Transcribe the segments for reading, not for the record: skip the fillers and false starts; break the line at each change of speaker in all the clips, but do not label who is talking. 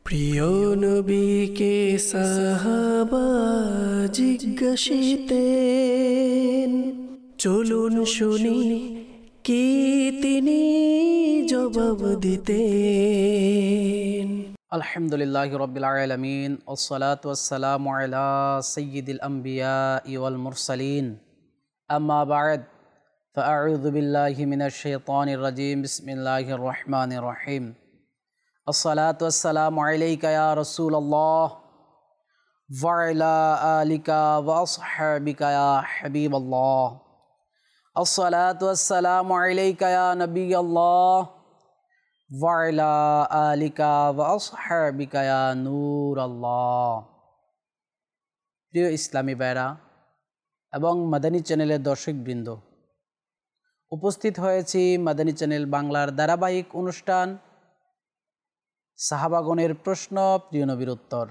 প্রিয় নবীকে সাহাবা জিজ্ঞাসিতেন, চলুন শুনি কি তিনি জবাব দিতেন।
আলহামদুলিল্লাহি রাব্বিল আলামিন ওয়াসসালাতু ওয়াসসালামু আলা সাইয়্যিদিল আমবিয়া ওয়াল মুরসালিন আম্মা বা'দ ফাআউযু বিল্লাহি মিনাশ শাইতানির রাজীম বিসমিল্লাহির রহমানির রহিম আসসালাতু ওয়াসসালামু আলাইকা ইয়া রাসূলুল্লাহ ওয়া আলা আলিকা ওয়া আসহাবিকা ইয়া হাবিবাল্লাহ আসসালাতু ওয়াসসালামু আলাইকা ইয়া নবিয়াল্লাহ ওয়া আলা আলিকা ওয়া আসহাবিকা ইয়া নূরাল্লাহ। প্রিয় ইসলামী ভাইরা এবং মাদানী চ্যানেলের দর্শকবৃন্দ, উপস্থিত হয়েছি মাদানী চ্যানেল বাংলার ধারাবাহিক অনুষ্ঠান সাহাবাগণের প্রশ্ন প্রিয় নবীর উত্তর।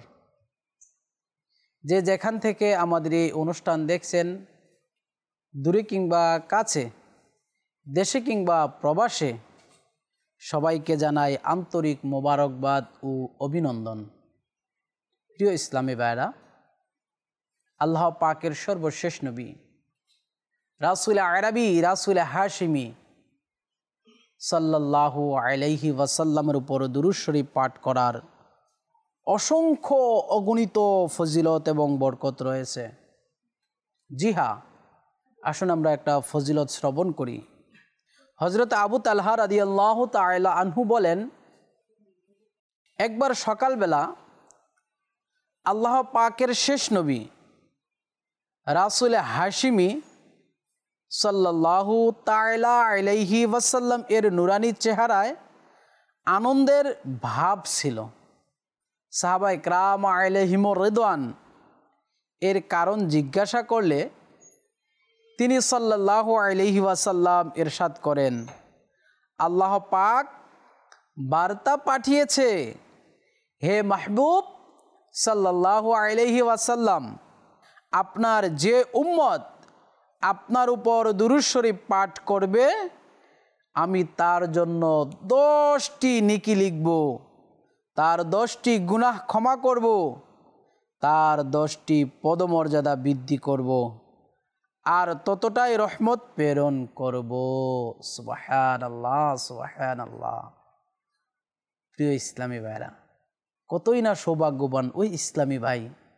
যে যেখান থেকে আমাদের এই অনুষ্ঠান দেখছেন, দূরে কিংবা কাছে, দেশে কিংবা প্রবাসে, সবাইকে জানাই আন্তরিক মোবারকবাদ ও অভিনন্দন। প্রিয় ইসলামী ভাইরা, আল্লাহ পাকের সর্বশেষ নবী রাসূল আরবি রাসূল হাশিমি সাল্লাল্লাহু আলাইহি ওয়াসাল্লামের উপর দুরূদ শরীফ পাঠ করার অসংখ্য অগণিত ফজিলত এবং বরকত রয়েছে। জি হ্যাঁ, আসুন আমরা একটা ফজিলত শ্রবণ করি। হযরত আবু তালহা রাদিয়াল্লাহু তাআলা আনহু বলেন, একবার সকালবেলা আল্লাহ পাকের শেষ নবী রাসূল হাশিমি সাল্লাল্লাহু তাআলা আলাইহি ওয়াসাল্লাম এর নুরানি চেহারায় আনন্দের ভাব ছিল। সাহাবায়ে কেরাম আলাইহিমুর রিদওয়ান এর কারণ জিজ্ঞাসা করলে তিনি সাল্লাল্লাহু আলাইহি ওয়াসাল্লাম ইরশাদ করেন, আল্লাহ পাক বার্তা পাঠিয়েছে, হে মাহবুব সাল্লাল্লাহু আলাইহি ওয়াসাল্লাম, আপনার যে উম্মত আপনার উপর দুরূদ শরীফ পাঠ করবে, আমি তার জন্য 10টি নেকি লিখব, তার 10টি গুনাহ ক্ষমা করব, তার 10টি পদমর্যাদা বৃদ্ধি করব, আর ততটাই রহমত প্রেরণ করব। সুবহানাল্লাহ, সুবহানাল্লাহ। প্রিয় ইসলামী ভাইরা, কতই না সৌভাগ্যবান ওই ইসলামী ভাই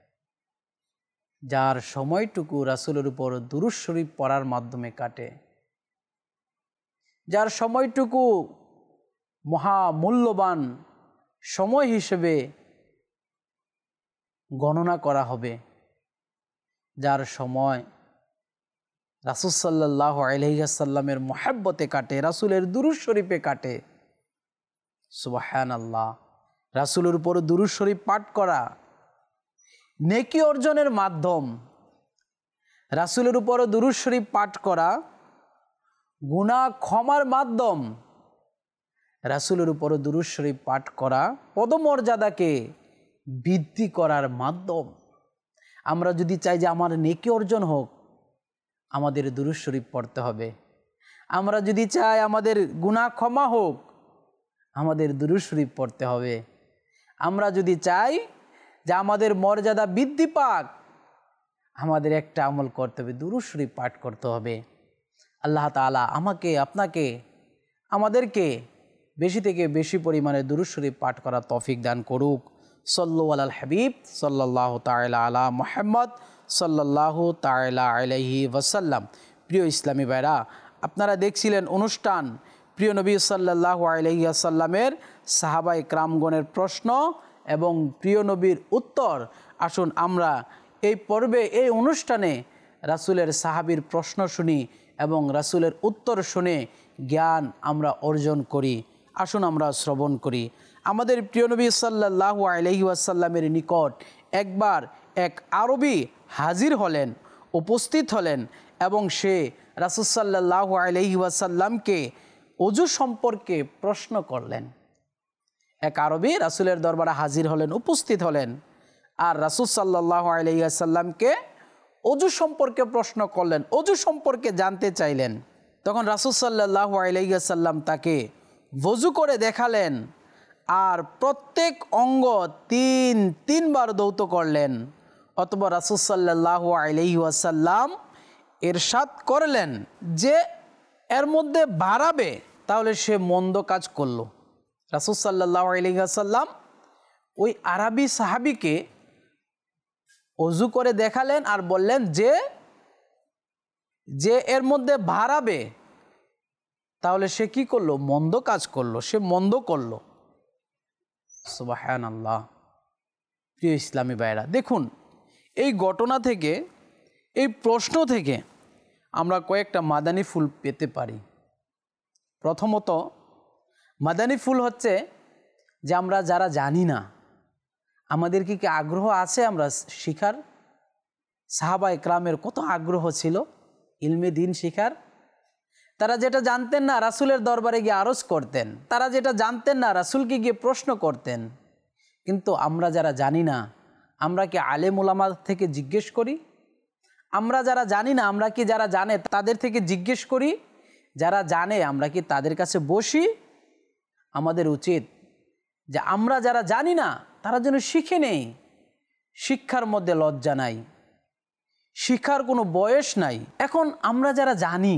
যার সময়টুকু রাসূলের উপর দুরূদ শরীফ পড়ার মাধ্যমে কাটে, যার সময়টুকু মহামূল্যবান সময় হিসেবে গণনা করা হবে, যার সময় রাসূল সাল্লাল্লাহু আলাইহি ওয়াসাল্লামের মুহাব্বতে কাটে, রাসূলের দুরূদ শরীফে কাটে। সুবহানাল্লাহ। রাসূলের উপর দুরূদ শরীফ পাঠ করা নেকি অর্জনের মাধ্যম, রাসূলের উপর দুরূদ শরীফ পাঠ করা গুনাহ ক্ষমার মাধ্যম, রাসূলের উপর দুরূদ শরীফ পাঠ করা পদমর্যাদাকে বৃদ্ধি করার মাধ্যম। আমরা যদি চাই যে আমার নেকি অর্জন হোক, আমাদের দুরূদ শরীফ পড়তে হবে। আমরা যদি চাই আমাদের গুনাহ ক্ষমা হোক, আমাদের দুরূদ শরীফ পড়তে হবে। আমরা যদি চাই যে আমাদের মর্যাদা বৃদ্ধি পাক, আমাদের একটা আমল করতে হবে, দুরূদ শরীফ পাঠ করতে হবে। আল্লাহ তাআলা আমাকে, আপনাকে, আমাদেরকে বেশি থেকে বেশি পরিমাণে দুরূদ শরীফ পাঠ করার তৌফিক দান করুক। সাল্লু আলাল হাবিব সাল্লাল্লাহু তাআলা আলা মুহাম্মদ সাল্লাল্লাহু তাআলা আলাইহি ওয়াসাল্লাম। প্রিয় ইসলামী ভাইরা, আপনারা দেখছিলেন অনুষ্ঠান প্রিয় নবী সাল্লাল্লাহু আলাইহি ওয়াসাল্লামের সাহাবায়ে কেরামগণের প্রশ্ন এবং প্রিয় নবীর উত্তর। আসুন আমরা এই পর্বে, এই অনুষ্ঠানে রাসূলের সাহাবীর প্রশ্ন শুনি এবং রাসূলের উত্তর শুনে জ্ঞান আমরা অর্জন করি। আসুন আমরা শ্রবণ করি। আমাদের প্রিয় নবী সাল্লাল্লাহু আলাইহি ওয়াসাল্লামের নিকট একবার এক আরবি হাজির হলেন, উপস্থিত হলেন এবং সে রাসূল সাল্লাল্লাহু আলাইহি ওয়াসাল্লামকে ওযু সম্পর্কে প্রশ্ন করলেন। এক আরবি রাসূলের দরবারে হাজির হলেন, উপস্থিত হলেন, আর রাসূল সাল্লাল্লাহু আলাইহি ওয়াসাল্লামকে ওযু সম্পর্কে প্রশ্ন করলেন, ওযু সম্পর্কে জানতে চাইলেন। তখন রাসূল সাল্লাল্লাহু আলাইহি ওয়াসাল্লাম তাকে ওযু করে দেখালেন আর প্রত্যেক অঙ্গ তিনবার ধৌত করলেন। অথবা রাসূল সাল্লাল্লাহু আলাইহি ওয়াসাল্লাম ইরশাদ করলেন যে এর মধ্যে বাড়াবে তাহলে সে মন্দ কাজ করলো। রাসূল সাল্লাল্লাহু আলাইহি ওয়াসাল্লাম ওই আরবি সাহাবীকে ওযু করে দেখালেন আর বললেন যে এর মধ্যে বাড়াবে তাহলে সে কি করলো? মন্দ কাজ করলো, সে মন্দ করলো। সুবহানাল্লাহ। প্রিয় ইসলামী ভাইরা, দেখুন এই ঘটনা থেকে, এই প্রশ্ন থেকে আমরা কয়েকটা মাদানী ফুল পেতে পারি। প্রথমত মাদানী ফুল হচ্ছে যে আমরা যারা জানি না, আমাদের কি আগ্রহ আছে আমরা শিখার? সাহাবা ইকরামের কত আগ্রহ ছিল ইলমে দ্বীন শিখার। তারা যেটা জানতেন না রাসূলের দরবারে গিয়ে আরজ করতেন, তারা যেটা জানতেন না রাসূলকে গিয়ে প্রশ্ন করতেন। কিন্তু আমরা যারা জানি না, আমরা কি আলেম উলামা থেকে জিজ্ঞেস করি? আমরা যারা জানি না, আমরা কি যারা জানে তাদের থেকে জিজ্ঞেস করি? যারা জানে আমরা কি তাদের কাছে বসি? আমাদের উচিত যে আমরা যারা জানি না তারা যেন শিখে নেই। শিক্ষার মধ্যে লজ্জা নাই, শিক্ষার কোনো বয়স নাই। এখন আমরা যারা জানি,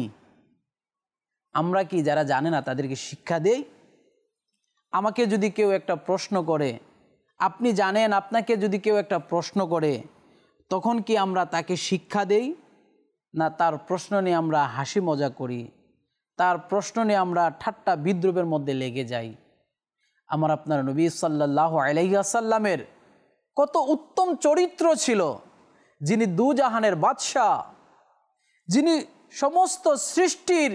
আমরা কি যারা জানে না তাদেরকে শিক্ষা দেই? আমাকে যদি কেউ একটা প্রশ্ন করে, আপনি জানেন, আপনাকে যদি কেউ একটা প্রশ্ন করে, তখন কি আমরা তাকে শিক্ষা দেই? না তার প্রশ্ন নিয়ে আমরা হাসি মজা করি, তার প্রশ্ন নিয়ে আমরা ঠাট্টা বিদ্রুপের মধ্যে লেগে যাই? আমার আপনার নবী সাল্লাল্লাহু আলাইহি ওয়াসাল্লামের কত উত্তম চরিত্র ছিল, যিনি দুজাহানের বাদশাহ, যিনি সমস্ত সৃষ্টির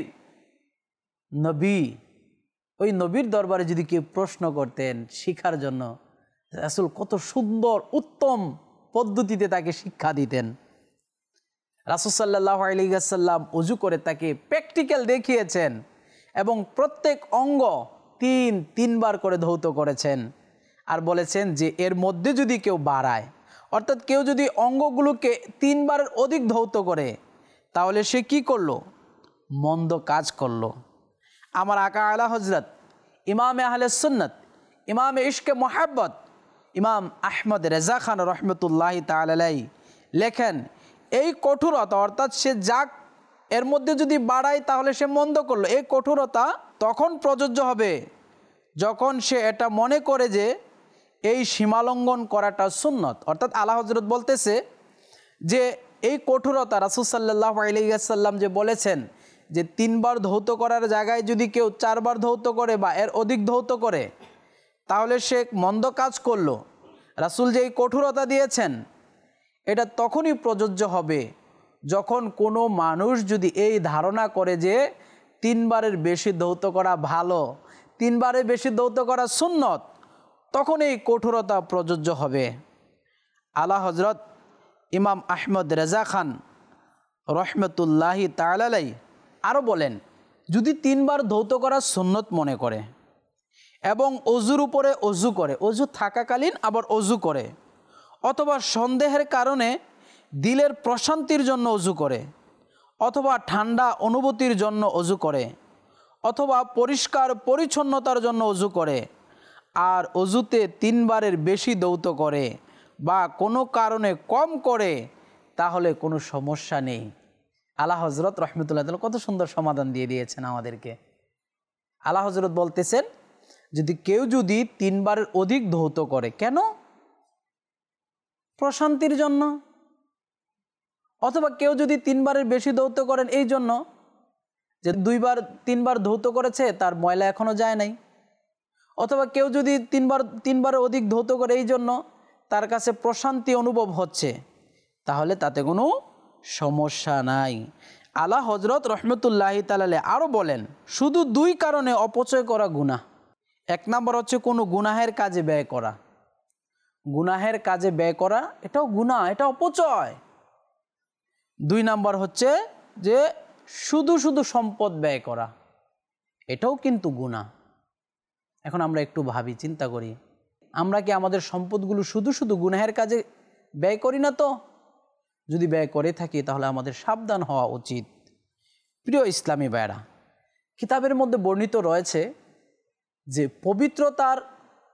নবী। ওই নবীর দরবারে যদি কেউ প্রশ্ন করতেন শিখার জন্য, রাসূল কত সুন্দর উত্তম পদ্ধতিতে তাকে শিক্ষা দিতেন। রাসূল সাল্লাল্লাহু আলাইহি ওয়াসাল্লাম ওযু করে তাকে প্র্যাকটিক্যাল দেখিয়েছেন এবং প্রত্যেক অঙ্গ তিনবার করে ধৌত করেছেন আর বলেছেন যে এর মধ্যে যদি কেউ বাড়ায়, অর্থাৎ কেউ যদি অঙ্গগুলোকে তিনবারের অধিক ধৌত করে তাহলে সে কি করলো? মন্দ কাজ করলো। আমার আকা আলা হযরত ইমামে আহলে সুন্নাত, ইমামে ইশকে মোহাব্বত, ইমাম আহমদ রেজা খান রহমতুল্লাহি তাআলা আলাইহি লেখেন, এই কঠোরতা, অর্থাৎ সে যাক এর মধ্যে যদি বাড়ায় তাহলে সে মন্দ করলো, এই কঠোরতা তখন প্রযোজ্য হবে যখন সে এটা মনে করে যে এই সীমালঙ্ঘন করাটা সুন্নত। অর্থাৎ আলা হযরত বলতেছে যে এই কঠোরতা রাসূল সাল্লাল্লাহু আলাইহি ওয়াসাল্লাম যে বলেছেন যে তিনবার ধৌত করার জায়গায় যদি কেউ চারবার ধৌত করে বা এর অধিক ধৌত করে তাহলে সে মন্দ কাজ করলো। রাসূল যে এই কঠোরতা দিয়েছেন এটা তখনই প্রযোজ্য হবে যখন কোনো মানুষ যদি এই ধারণা করে যে তিনবারের বেশি ধৌত করা ভালো, তিনবারের বেশি ধৌত করা সুন্নত, তখন এই কঠোরতা প্রযোজ্য হবে। আলা হযরত ইমাম আহমদ রেজা খান রহমতুল্লাহি তাআলা আলাইহি আরও বলেন, যদি তিনবার ধৌত করা সুন্নত মনে করে এবং অজুর উপরে অজু করে, অজু থাকাকালীন আবার অজু করে, অথবা সন্দেহের কারণে দিলের প্রশান্তির জন্য অজু করে, অথবা ঠান্ডা অনুভূতির জন্য অজু করে, অথবা পরিষ্কার পরিচ্ছন্নতার জন্য অজু করে, আর অজুতে তিনবারের বেশি ধৌত করে বা কোনো কারণে কম করে, তাহলে কোনো সমস্যা নেই। আলা হযরত রহমতুল্লাহ তাআলা কত সুন্দর সমাধান দিয়ে দিয়েছেন আমাদেরকে। আলা হযরত বলতেছেন যদি কেউ যদি তিনবারের অধিক ধৌত করে, কেন? প্রশান্তির জন্য, অথবা কেউ যদি তিনবারের বেশি ধৌত করেন এই জন্য যে তিনবার ধৌত করেছে তার ময়লা এখনো যায় নাই, অথবা কেউ যদি তিনবারের অধিক ধৌত করে এই জন্য তার কাছে প্রশান্তি অনুভব হচ্ছে, তাহলে তাতে কোনো সমস্যা নাই। আলা হযরত রহমতুল্লাহি তাআলা আলাইহি আরও বলেন, শুধু দুই কারণে অপচয় করা গুনাহ। এক নম্বর হচ্ছে কোনো গুনাহের কাজে ব্যয় করা, গুনাহের কাজে ব্যয় করা এটাও গুনাহ, এটা অপচয়। দুই নম্বর হচ্ছে যে শুধু সম্পদ ব্যয় করা, এটাও কিন্তু গুনাহ। এখন আমরা একটু ভাবি, চিন্তা করি, আমরা কি আমাদের সম্পদগুলো শুধু গুনাহের কাজে ব্যয় করি না? তো যদি ব্যয় করে থাকি তাহলে আমাদের সাবধান হওয়া উচিত। প্রিয় ইসলামী ভাইরা, কিতাবের মধ্যে বর্ণিত রয়েছে যে পবিত্রতার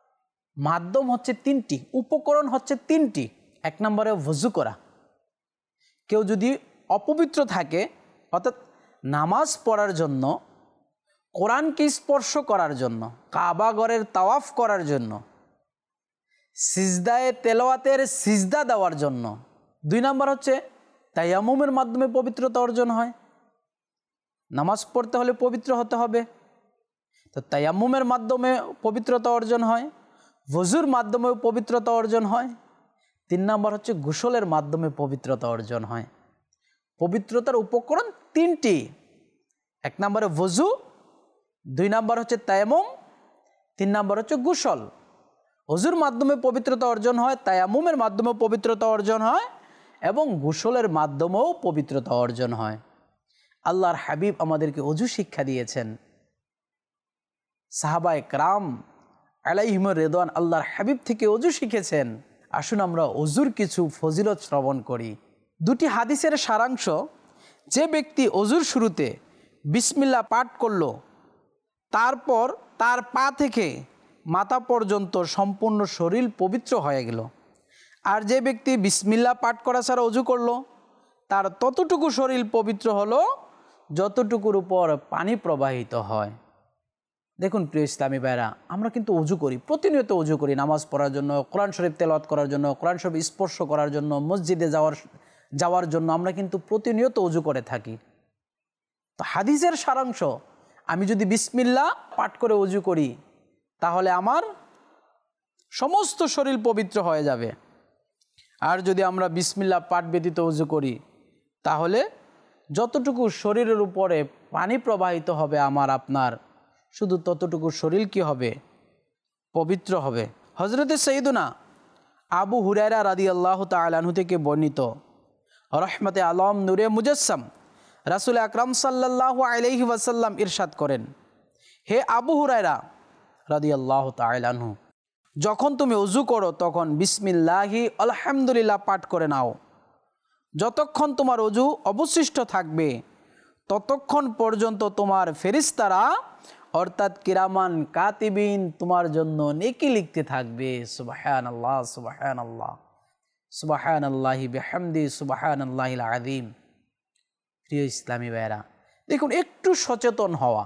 মাধ্যম হচ্ছে তিনটি, উপকরণ হচ্ছে তিনটি। এক নম্বরে ওযু করা। কেউ যদি অপবিত্র থাকে, অর্থাৎ নামাজ পড়ার জন্য, কোরআনকে স্পর্শ করার জন্য, কাবা ঘরের তাওয়াফ করার জন্য, সিজদায়ে তেলাওয়াতের সিজদা দেওয়ার জন্য। 2 নম্বর হচ্ছে তায়াম্মুমের মাধ্যমে পবিত্রতা অর্জন হয়। নামাজ পড়তে হলে পবিত্র হতে হবে, তো তায়াম্মুমের মাধ্যমে পবিত্রতা অর্জন হয়, ওযুর মাধ্যমেও পবিত্রতা অর্জন হয়। 3 নম্বর হচ্ছে গোসলের মাধ্যমে পবিত্রতা অর্জন হয়। পবিত্রতার উপকরণ তিনটি। 1 নম্বরে ওযু, 2 নম্বর হচ্ছে তায়াম্মুম, 3 নম্বর হচ্ছে গোসল। ওযুর মাধ্যমে পবিত্রতা অর্জন হয়, তায়াম্মুমের মাধ্যমেও পবিত্রতা অর্জন হয় এবং গোসলের মাধ্যমেও পবিত্রতা অর্জন হয়। আল্লাহর হাবিব আমাদেরকে ওযু শিক্ষা দিয়েছেন। সাহাবায়ে কেরাম আলাইহিমুর রিদওয়ান আল্লাহর হাবিব থেকে ওযু শিখেছেন। আসুন আমরা ওযুর কিছু ফজিলত শ্রবণ করি। 2টি হাদিসের সারাংশ: যে ব্যক্তি ওযুর শুরুতে বিসমিল্লাহ পাঠ করল, তারপর তার পা থেকে মাথা পর্যন্ত সম্পূর্ণ শরীর পবিত্র হয়ে গেল। আর যে ব্যক্তি বিসমিল্লাহ পাঠ করা ছাড়া ওযু করলো, তার ততটুকু শরীর পবিত্র হলো যতটুকুর উপর পানি প্রবাহিত হয়। দেখুন প্রিয় ইসলামী ভাইরা, আমরা কিন্তু ওযু করি, প্রতিনিয়ত ওযু করি, নামাজ পড়ার জন্য, কোরআন শরীফ তেলাওয়াত করার জন্য, কোরআন শরীফ স্পর্শ করার জন্য, মসজিদে যাওয়ার জন্য আমরা কিন্তু প্রতিনিয়ত ওযু করে থাকি। তো হাদিসের সারাংশ, আমি যদি বিসমিল্লাহ পাঠ করে ওযু করি তাহলে আমার সমস্ত শরীর পবিত্র হয়ে যাবে। আর যদি আমরা বিসমিল্লাহ পাঠ ব্যতীত ওযু করি তাহলে যতটুকু শরীরের উপরে পানি প্রবাহিত হবে আমার আপনার, শুধু ততটুকু শরীর কি হবে? পবিত্র হবে। হযরতে সাইয়্যিদুনা আবু হুরায়রা রাদিয়াল্লাহু তাআলা আনহু থেকে বর্ণিত, রহমতে আলম নূরে মুজাসসাম রাসূল আকরাম সাল্লাল্লাহু আলাইহি ওয়াসাল্লাম ইরশাদ করেন, হে আবু হুরায়রা রাদিয়াল্লাহু তাআলা আনহু, যখন তুমি ওযু করো তখন বিসমিল্লাহি আলহামদুলিল্লাহ পাঠ করে নাও। যতক্ষণ তোমার ওযু অবশিষ্ট থাকবে ততক্ষণ পর্যন্ত তোমার ফেরেশতারা অর্থাৎ কিরামান কাতিবিন তোমার জন্য নেকি লিখতে থাকবে। সুবহানাল্লাহ, সুবহানাল্লাহ, সুবহানাল্লাহি বিহামদি, সুবহানাল্লাহিল আযীম। প্রিয় ইসলামী ভাইরা, দেখুন একটু সচেতন হওয়া,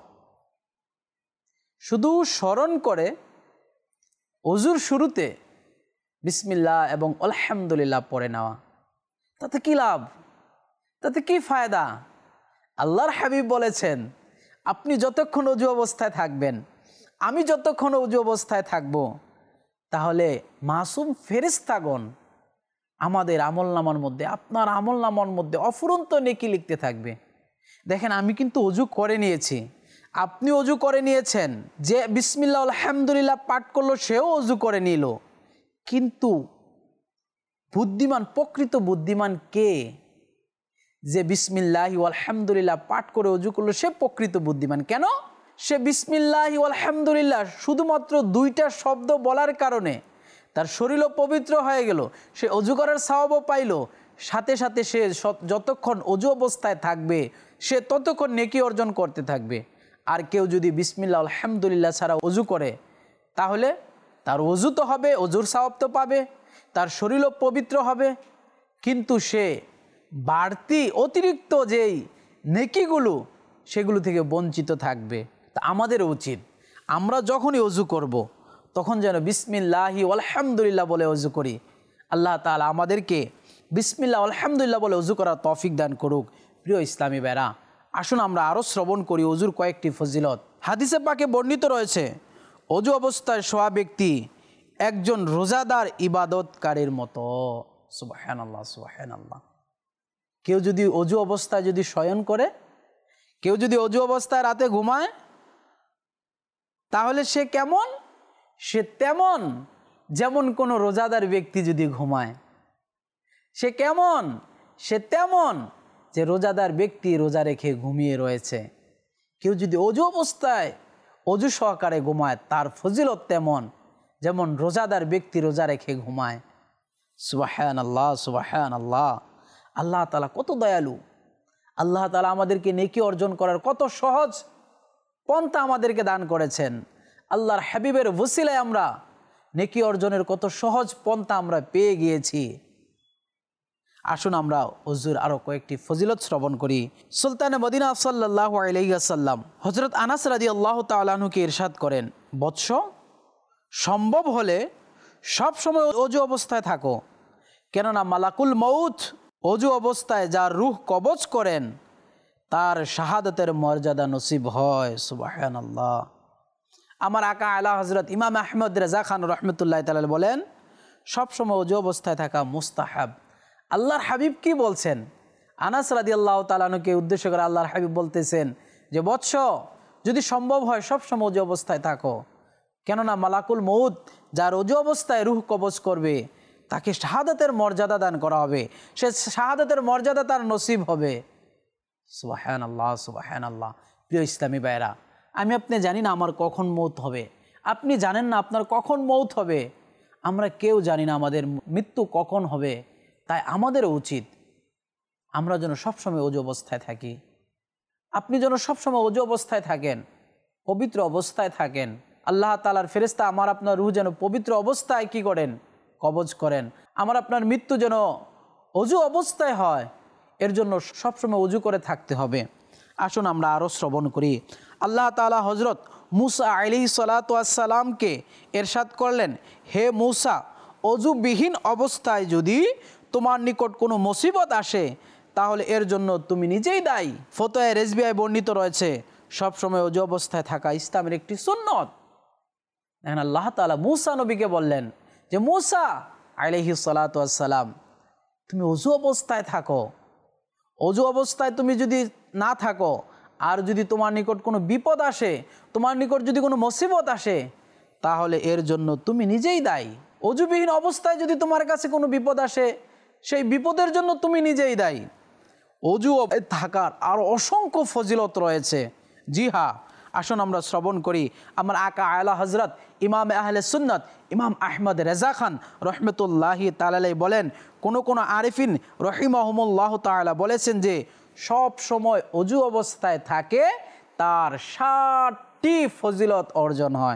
শুধু স্মরণ করে ওযুর শুরুতে বিসমিল্লাহ এবং আলহামদুলিল্লাহ পড়ে নেওয়া, তাতে কি লাভ? তাতে কি ফায়দা? আল্লাহর হাবিব বলেছেন, আপনি যতক্ষণ ওযু অবস্থায় থাকবেন, আমি যতক্ষণ ওযু অবস্থায় থাকব, তাহলে মাসুম ফেরেশতাগণ আমাদের আমলনামার মধ্যে, আপনার আমলনামার মধ্যে অফুরন্ত নেকি লিখতে থাকবে। দেখেন, আমি কিন্তু ওযু করে নিয়েছি, আপনি ওযু করে নিয়েছেন, যে বিসমিল্লাহ আলহামদুলিল্লাহ পাঠ করলো সেও ওযু করে নিল, কিন্তু বুদ্ধিমান, প্রকৃত বুদ্ধিমান কে? যে বিসমিল্লাহি আলহামদুলিল্লাহ পাঠ করে ওযু করলো সে প্রকৃত বুদ্ধিমান। কেন? সে বিসমিল্লাহি আলহামদুলিল্লাহ শুধুমাত্র 2টা শব্দ বলার কারণে তার শরীরও পবিত্র হয়ে গেল, সে ওযু করার সওয়াবও পাইল, সাথে সাথে সে যতক্ষণ ওযু অবস্থায় থাকবে সে ততক্ষণ নেকি অর্জন করতে থাকবে। আর কেউ যদি বিসমিল্লাহ আলহামদুলিল্লাহ ছাড়া ওযু করে তাহলে তার ওযু তো হবে, ওযুর সওয়াব তো পাবে, তার শরীরও পবিত্র হবে, কিন্তু সে বাড়তি অতিরিক্ত যেই নেকিগুলো সেগুলো থেকে বঞ্চিত থাকবে। তা আমাদের উচিত আমরা যখনই ওযু করব তখন যেন বিসমিল্লাহি আলহামদুলিল্লাহ বলে ওযু করি। আল্লাহ তাআলা আমাদেরকে বিসমিল্লাহ আলহামদুলিল্লাহ বলে ওযু করার তৌফিক দান করুক। প্রিয় ইসলামী ভাইরা, আসুন আমরা আরও শ্রবণ করি ওযুর কয়েকটি ফজিলত। হাদিসে পাকে বর্ণিত রয়েছে, ওযু অবস্থায় শোয়া ব্যক্তি একজন রোজাদার ইবাদতকারীর মতো। সুবহানাল্লাহ, সুবহানাল্লাহ। কেউ যদি ওযু অবস্থায় যদি শয়ন করে, কেউ যদি ওযু অবস্থায় রাতে ঘুমায়, তাহলে সে কেমন? সে তেমন যেমন কোনো রোজাদার ব্যক্তি যদি ঘুমায়। সে কেমন? সে তেমন যে রোজাদার ব্যক্তি রোজা রেখে ঘুমিয়ে রয়েছে। কেউ যদি ওযু অবস্থায় ওযু সহকারে ঘুমায়, তার ফজিলত তেমন যেমন রোজাদার ব্যক্তি রোজা রেখে ঘুমায়। সুবহানাল্লাহ, সুবহানাল্লাহ। আল্লাহ তাআলা কত দয়ালু, আল্লাহ তাআলা আমাদেরকে নেকি অর্জন করার কত সহজ পন্থা আমাদেরকে দান করেছেন। আল্লাহর হাবিবের ওসিলায় আমরা নেকি অর্জনের কত সহজ পন্থা আমরা পেয়ে গিয়েছি। আসুন আমরা ওযুর আরও কয়েকটি ফজিলত শ্রবণ করি। সুলতানে মদিনা সাল্লাল্লাহু আলাইহি ওয়াসাল্লাম হযরত আনাস রাদিয়াল্লাহু তাআলা আনহুকে ইরশাদ করেন, বৎস, সম্ভব হলে সব সময় ওযু অবস্থায় থাকো, কেননা মালাকুল মউত ওযু অবস্থায় যার রূহ কবজ করেন তার শাহাদাতের মর্যাদা নসিব হয়। সুবহানাল্লাহ। আমার আকা আলা হযরত ইমাম আহমদ রেজা খান রহমতুল্লাহ তাআলা বলেন, সবসময় ওযু অবস্থায় থাকা মুস্তাহাব। আল্লাহর হাবিব কি বলছেন? আনাস রাদিয়াল্লাহু তাআলা আনহুকে উদ্দেশ্য করে আল্লাহর হাবিব বলতেছেন যে, বৎস, যদি সম্ভব হয় সবসময় ওযু অবস্থায় থাকো, কেননা মালাকুল মউত যার ওযু অবস্থায় রূহ কবজ করবে তাকে শাহাদাতের মর্যাদা দান করা হবে, সে শাহাদাতের মর্যাদা তার নসিব হবে। সুবহানাল্লাহ, সুবহানাল্লাহ। প্রিয় ইসলামী ভাইরা, আমি আপনি জানি না আমার কখন মৌত হবে, আপনি জানেন না আপনার কখন মৌত হবে, আমরা কেউ জানি না আমাদের মৃত্যু কখন হবে। তাই আমাদেরও উচিত আমরা যেন সবসময় ওযু অবস্থায় থাকি। আপনি যেন সবসময় ওযু অবস্থায় থাকেন, পবিত্র অবস্থায় থাকেন। আল্লাহ তাআলার ফেরেশতা আমার আপনার রূহ যেন পবিত্র অবস্থায় কি করেন? কবজ করেন। আমার আপনার মৃত্যু যেন ওযু অবস্থায় হয়, এর জন্য সবসময় ওযু করে থাকতে হবে। আসুন আমরা আরও শ্রবণ করি। আল্লাহ তাআলা হযরত মূসা আলাইহিস সালাতু ওয়াস সালামকে ইরশাদ করলেন, হে মূসা, ওযুবিহীন অবস্থায় যদি তোমার নিকট কোনো মুসিবত আসে তাহলে এর জন্য তুমি নিজেই দায়ী। ফতোয়া রেজবিয়ায় বর্ণিত রয়েছে, সবসময় ওযু অবস্থায় থাকা ইসলামের একটি সুন্নত। দেখেন, আল্লাহ তাআলা মূসা নবীকে বললেন যে, মূসা আলাইহিস সালাতু ওয়াস সালাম, তুমি ওযু অবস্থায় থাকো। ওযু অবস্থায় তুমি যদি না থাকো আর যদি তোমার নিকট কোনো বিপদ আসে, তোমার নিকট যদি কোনো মুসিবত আসে, তাহলে এর জন্য তুমি নিজেই দায়ী। ওযুবিহীন অবস্থায় যদি তোমার কাছে কোনো বিপদ আসে, সেই বিপদের জন্য তুমি নিজেই দায়ী। ওযু থাকার আর অসংখ্য ফজিলত রয়েছে। জি হ্যাঁ, আসুন আমরা শ্রবণ করি। আমার আকা আলা হযরত ইমাম আহলে সুন্নাত ইমাম আহমদ রেজা খান রহমতুল্লাহি তাআলা বলেন, কোন আরিফিন রহিমাহুমুল্লাহ তাআলা বলেছেন যে সব সময় ওযু অবস্থায় থাকে তার 60টি ফজিলত অর্জন হয়।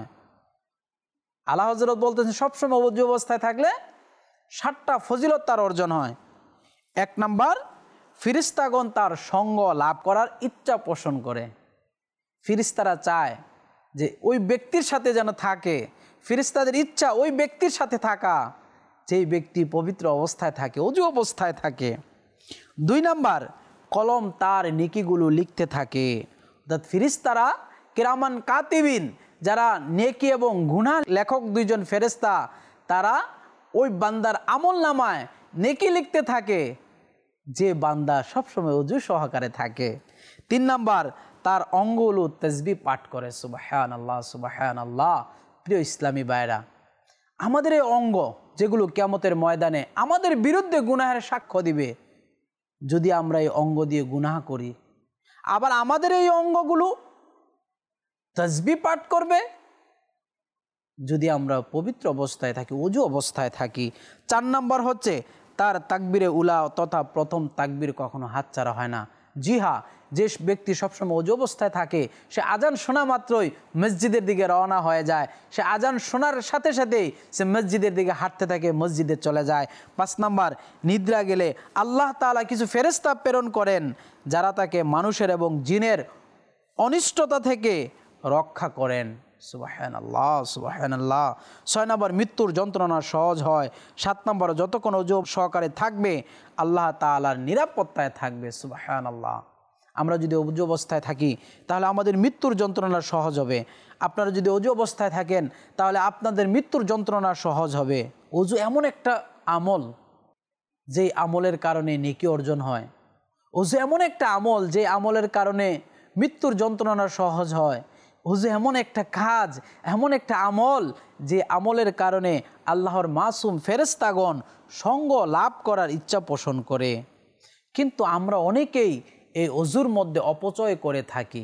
আলা হযরত বলতেছেন সবসময় ওযু অবস্থায় থাকলে 60টা ফজিলত তার অর্জন হয়। 1 নাম্বার, ফিরিস্তাগণ তার সঙ্গ লাভ করার ইচ্ছা পোষণ করে। ফিরিস্তারা চায় যে ওই ব্যক্তির সাথে যেন থাকে, ফিরিস্তাদের ইচ্ছা ওই ব্যক্তির সাথে থাকা যেই ব্যক্তি পবিত্র অবস্থায় থাকে, ওযু অবস্থায় থাকে। 2 নাম্বার, কলম তার নেকিগুলো লিখতে থাকে। অর্থাৎ ফিরিস্তারা কিরামান কাতিবিন, যারা নেকি এবং গুনাহ লেখক 2 জন ফেরেশতা, তারা ওই বান্দার আমল নামায় নেকি লিখতে থাকে যে বান্দা সবসময় ওযু সহকারে থাকে। 3 নাম্বার, তার অঙ্গগুলো তাসবিহ পাঠ করে। সুবহানাল্লাহ, সুবহানাল্লাহ। প্রিয় ইসলামী ভাইরা, আমাদের এই অঙ্গ যেগুলো কিয়ামতের ময়দানে আমাদের বিরুদ্ধে গুনাহের সাক্ষ্য দিবে, যদি আমরা এই অঙ্গ দিয়ে গুনাহ করি, আবার আমাদের এই অঙ্গগুলো তাসবিহ পাঠ করবে যদি আমরা পবিত্র অবস্থায় থাকি, ওযু অবস্থায় থাকি। 4 নাম্বার হচ্ছে তার তাকবীরে উলা তথা প্রথম তাকবীর কখনো হাতছাড়া হয় না। জি হ্যাঁ, যে ব্যক্তি সবসময় ওযু অবস্থায় থাকে সে আজান শোনা মাত্রই মসজিদের দিকে রওনা হয়ে যায়, সে আজান শোনার সাথে সাথেই সে মসজিদের দিকে হাঁটতে থাকে, মসজিদে চলে যায়। 5 নাম্বার, নিদ্রা গেলে আল্লাহ তাআলা কিছু ফেরেশতা প্রেরণ করেন যারা তাকে মানুষের এবং জিনের অনিষ্টতা থেকে রক্ষা করেন। সুবহানাল্লাহ, সুবহানাল্লাহ। 6 নাম্বার, মৃত্যুর যন্ত্রণা সহজ হয়। 7 নাম্বার, যতক্ষণ ওযু সহকারে থাকবে আল্লাহ তাআলার নিরাপত্তায় থাকবে। সুবহানাল্লাহ। আমরা যদি ওযু অবস্থায় থাকি তাহলে আমাদের মৃত্যুর যন্ত্রণা সহজ হবে। আপনারা যদি ওযু অবস্থায় থাকেন তাহলে আপনাদের মৃত্যুর যন্ত্রণা সহজ হবে। ওযু এমন একটা আমল যেই আমলের কারণে নেকি অর্জন হয়। ওযু এমন একটা আমল যে আমলের কারণে মৃত্যুর যন্ত্রণা সহজ হয়। ওযু এমন একটা কাজ, এমন একটা আমল যে আমলের কারণে আল্লাহর মাসুম ফেরেশতাগণ সঙ্গ লাভ করার ইচ্ছা পোষণ করে। কিন্তু আমরা অনেকেই এই ওযুর মধ্যে অপচয় করে থাকি।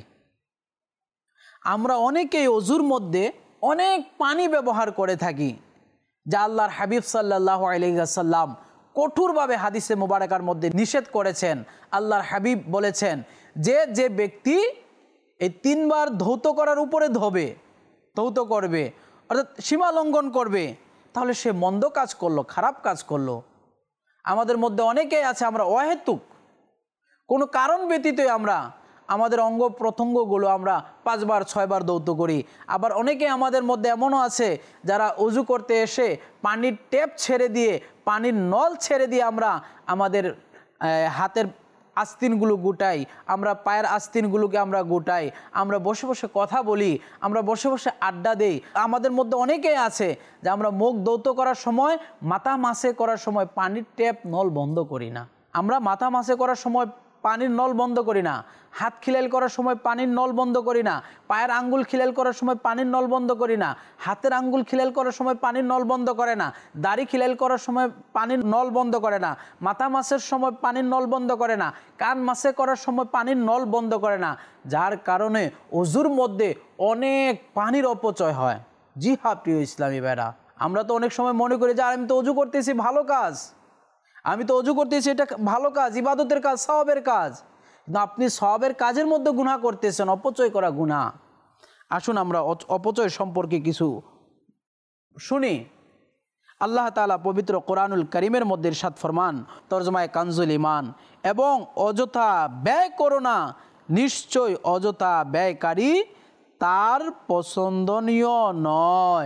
আমরা অনেকেই ওযুর মধ্যে অনেক পানি ব্যবহার করে থাকি, যা আল্লাহর হাবিব সাল্লাল্লাহু আলাইহি ওয়াসাল্লাম কঠোরভাবে হাদিসে মুবারাকার মধ্যে নিষেধ করেছেন। আল্লাহর হাবিব বলেছেন যে ব্যক্তি এই 3 বার ধৌত করার উপরে ধৌত করবে, অর্থাৎ সীমা লঙ্ঘন করবে, তাহলে সে মন্দ কাজ করলো, খারাপ কাজ করলো। আমাদের মধ্যে অনেকেই আছে আমরা অহেতুক কোনো কারণ ব্যতীতই আমরা আমাদের অঙ্গ প্রত্যঙ্গগুলো আমরা 5 বার 6 বার দৌত করি। আবার অনেকে আমাদের মধ্যে এমনও আছে যারা অজু করতে এসে পানির ট্যাপ ছেড়ে দিয়ে, পানির নল ছেড়ে দিয়ে আমরা আমাদের হাতের আস্তিনগুলো গুটাই, আমরা পায়ের আস্তিনগুলোকে আমরা গুটাই, আমরা বসে বসে কথা বলি, আমরা বসে বসে আড্ডা দেই। আমাদের মধ্যে অনেকেই আছে যে আমরা মুখ দৌত করার সময়, মাথা মাসে করার সময় পানির ট্যাপ নল বন্ধ করি না। আমরা মাথা মাসে করার সময় পানির নল বন্ধ করি না, হাত খিলাল করার সময় পানির নল বন্ধ করি না, পায়ের আঙ্গুল খিলাল করার সময় পানির নল বন্ধ করি না, হাতের আঙ্গুল খিলাল করার সময় পানির নল বন্ধ করে না, দাড়ি খিলাল করার সময় পানির নল বন্ধ করে না, মাথা মাসের সময় পানির নল বন্ধ করে না, কান মাসে করার সময় পানির নল বন্ধ করে না, যার কারণে অজুর মধ্যে অনেক পানির অপচয় হয়। জি হ্যাঁ প্রিয় ইসলামী ভাইরা, আমরা তো অনেক সময় মনে করি যে আমি তো অজু করতেছি, ভালো কাজ, আমি তো অজু করতেছি, এটা ভালো কাজ, ইবাদতের কাজ, সওয়াবের কাজ, কিন্তু আপনি সওয়াবের কাজের মধ্যে গুনাহ করতেছেন, অপচয় করা গুনাহ। আসুন আমরা অপচয় সম্পর্কে কিছু শুনি। আল্লাহ তাআলা পবিত্র কোরআনুল কারীমের মধ্যে ইরশাদ ফরমান, তরজমায়ে কানজুল ঈমান, এবং অযথা ব্যয় করো না, নিশ্চয় অযথা ব্যয়কারী তার পছন্দনীয় নয়।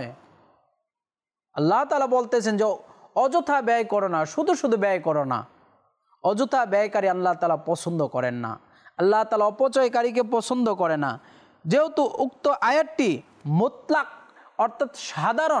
আল্লাহ তাআলা বলতেছেন যে অযথা ব্যয় করো না, শুধু শুধু ব্যয় করো না। অযথা ব্যয়কারী আল্লাহ তাআলা পছন্দ করেন না, আল্লাহ তাআলা অপচয়কারীকে পছন্দ করে না। যেহেতু উক্ত আয়াতটি মুতলাক অর্থাৎ সাধারণ,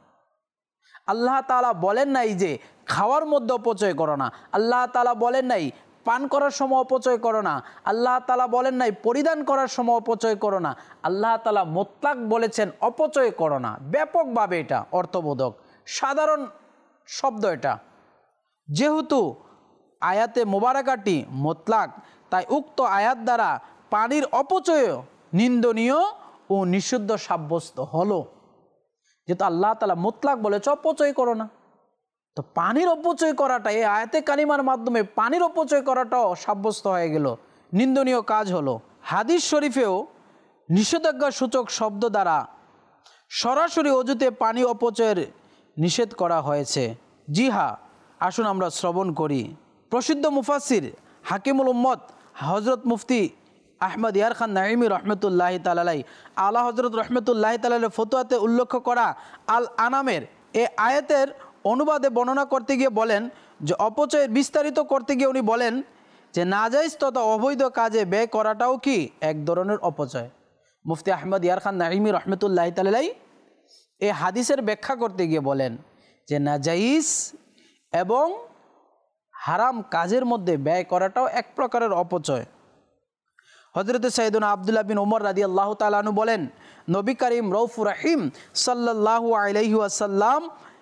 আল্লাহ তাআলা বলেন নাই যে খাওয়ার মধ্যে অপচয় করো না, আল্লাহ তাআলা বলেন নাই পান করার সময় অপচয় করো না, আল্লাহ তাআলা বলেন নাই পরিধান করার সময় অপচয় করো না। আল্লাহ তাআলা মুতলাক বলেছেন অপচয় করো না, ব্যাপকভাবে এটা অর্থবোধক, সাধারণ শব্দ এটা। যেহেতু আয়াতে মোবারকাটি মুতলাক, তাই উক্ত আয়াত দ্বারা পানির অপচয় নিন্দনীয় ও নিষিদ্ধ সাব্যস্ত হলো। যেহেতু আল্লাহ তাআলা মুতলাক বলেছে অপচয় করো না, তো পানির অপচয় করাটা এই আয়াতে কারিমার মাধ্যমে পানির অপচয় করাটাও সাব্যস্ত হয়ে গেল, নিন্দনীয় কাজ হলো। হাদিস শরীফেও নিষেধাজ্ঞা সূচক শব্দ দ্বারা সরাসরি অজুতে পানি অপচয়ের নিষেধ করা হয়েছে। জি হ্যাঁ, আসুন আমরা শ্রবণ করি। প্রসিদ্ধ মুফাসসির হাকিমুল উম্মত হযরত মুফতি আহমদ ইয়ার খান নাঈমি রহমতুল্লাহি তাআলা আলাইহি, আলা হযরত রহমতুল্লাহি তাআলা আলাইহি ফতোয়াতে উল্লেখ করা আল আনামের এই আয়াতের অনুবাদে বর্ণনা করতে গিয়ে বলেন যে অপচয়ের বিস্তারিত করতে গিয়ে উনি বলেন যে নাজাইজ তথা অবৈধ কাজে ব্যয় করাটাও কি এক ধরনের অপচয়। মুফতি আহমদ ইয়ার খান নাঈমি রহমতুল্লাহি তাআলা আলাইহি এই হাদিসের ব্যাখ্যা করতে গিয়ে বলেন যে নাজাইজ এবং হারাম কাজের মধ্যে ব্যয় করাটাও এক প্রকারের অপচয়। হযরত সাইয়েদনা আব্দুল্লাহ বিন ওমর রাদিয়াল্লাহু তাআলা আনহু বলেন, নবী করিম রউফুর রহিম সাল্লাল্লাহু আলাইহি ওয়াসাল্লাম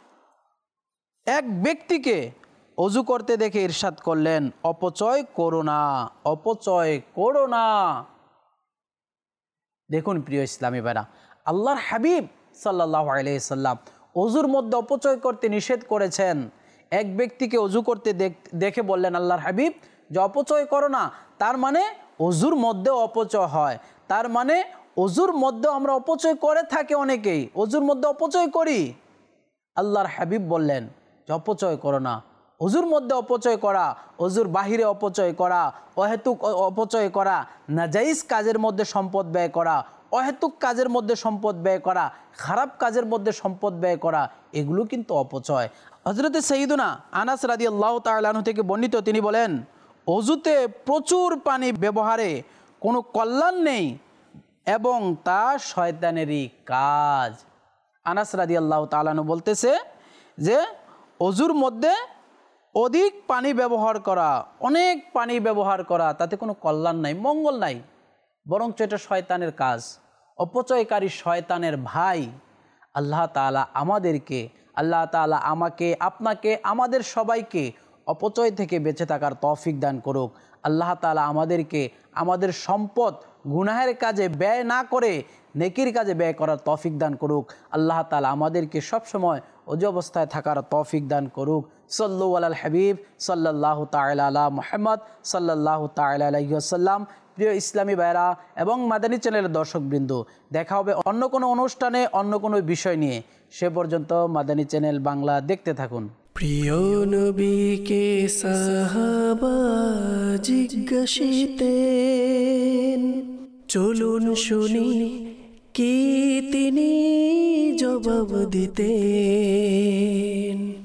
এক ব্যক্তিকে অজু করতে দেখে ইরশাদ করলেন, অপচয় করো না, অপচয় করো না। দেখুন প্রিয় ইসলামী ভাইরা, আল্লাহর হাবিব সাল্লাল্লাহু আলাইহি সাল্লাম অজুর মধ্যে অপচয় করতে নিষেধ করেছেন। এক ব্যক্তিকে অজু করতে দেখে বললেন আল্লাহর হাবিব যে অপচয় করো না, তার মানে অজুর মধ্যে অপচয় হয়, তার মানে অজুর মধ্যে আমরা অপচয় করে থাকি, অনেকেই অজুর মধ্যে অপচয় করি। আল্লাহর হাবিব বললেন যে অপচয় করো না। অজুর মধ্যে অপচয় করা, অজুর বাহিরে অপচয় করা, অহেতুক অপচয় করা, নাজাইজ কাজের মধ্যে সম্পদ ব্যয় করা, অহেতুক কাজের মধ্যে সম্পদ ব্যয় করা, খারাপ কাজের মধ্যে সম্পদ ব্যয় করা, এগুলো কিন্তু অপচয়। হযরত সাইয়্যিদুনা আনাস রাদিয়াল্লাহু তাআলা আনহু থেকে বর্ণিত, তিনি বলেন অজুতে প্রচুর পানি ব্যবহারে কোনো কল্যাণ নেই এবং তা শয়তানেরই কাজ। আনাস রাদিয়াল্লাহু তাআলা আনহু বলতেছে যে অজুর মধ্যে অধিক পানি ব্যবহার করা, অনেক পানি ব্যবহার করা, তাতে কোনো কল্যাণ নাই, মঙ্গল নাই, বরঞ্চ এটা শয়তানের কাজ, অপচয়কারী শয়তানের ভাই। আল্লাহ তাআলা আমাদেরকে, আল্লাহ তাআলা আমাকে, আপনাকে, আমাদের সবাইকে অপচয় থেকে বেঁচে থাকার তৌফিক দান করুক। আল্লাহ তাআলা আমাদেরকে আমাদের সম্পদ গুনাহের কাজে ব্যয় না করে নেকির কাজে ব্যয় করার তৌফিক দান করুক। আল্লাহ তাআলা আমাদেরকে সবসময় অজু অবস্থায় থাকার তৌফিক দান করুক। সাল্লু আলাল হাবিব সাল্লাল্লাহু তাআলা আলা মুহাম্মদ সাল্লাল্লাহু তাআলা আলাইহি ওয়াসাল্লাম। প্রিয় ইসলামী ভাইরা এবং মাদানী চ্যানেলের দর্শকবৃন্দ, দেখা হবে অন্য কোনো অনুষ্ঠানে অন্য কোনো বিষয় নিয়ে। সে পর্যন্ত মাদানী চ্যানেল বাংলা দেখতে থাকুন।
প্রিয় নবীকে সাহাবা জিজ্ঞাসিতেন, চলুন শুনি কি তিনি জবাব দিতেন।